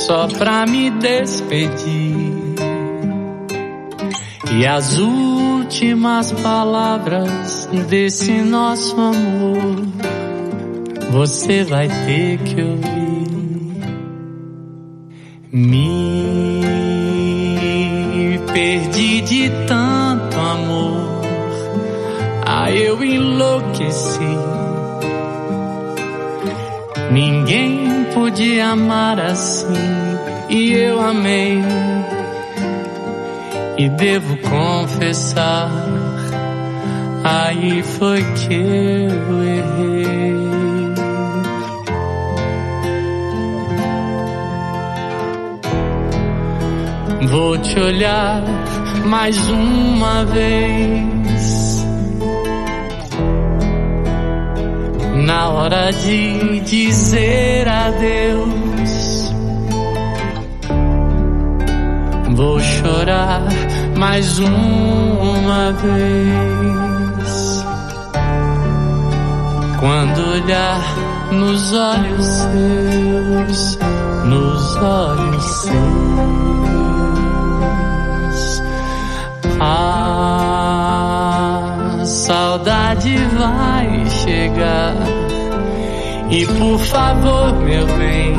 só pra me despedir. E as últimas palavras desse nosso amor você vai ter que ouvir. Me perdi de tanto amor, eu enlouqueci. Ninguém podia amar assim, e eu amei. E devo confessar, aí foi que eu errei. Vou te olhar mais uma vez, na hora de dizer adeus. Vou chorar mais uma vez, quando olhar nos olhos seus, nos olhos seus. A saudade vai chegar, e por favor, meu bem,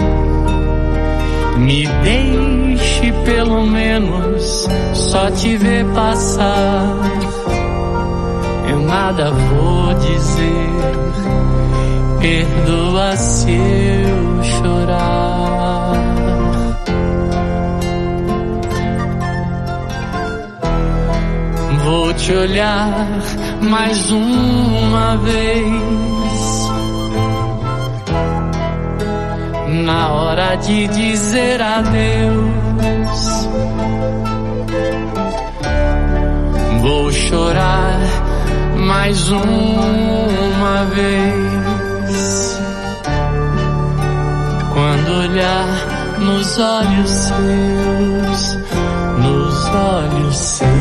me deixe pelo menos só te ver passar. Eu nada vou dizer, perdoa se eu chorar. Vou te olhar mais uma vez, na hora de dizer adeus. Vou chorar mais uma vez, quando olhar nos olhos seus, nos olhos seus.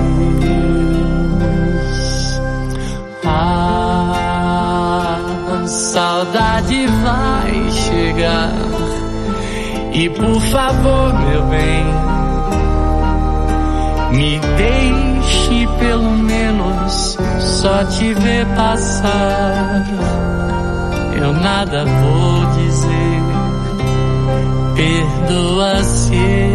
A saudade vai chegar, e por favor, meu bem, me deixe pelo menos só te ver passar. Eu nada vou dizer, perdoa se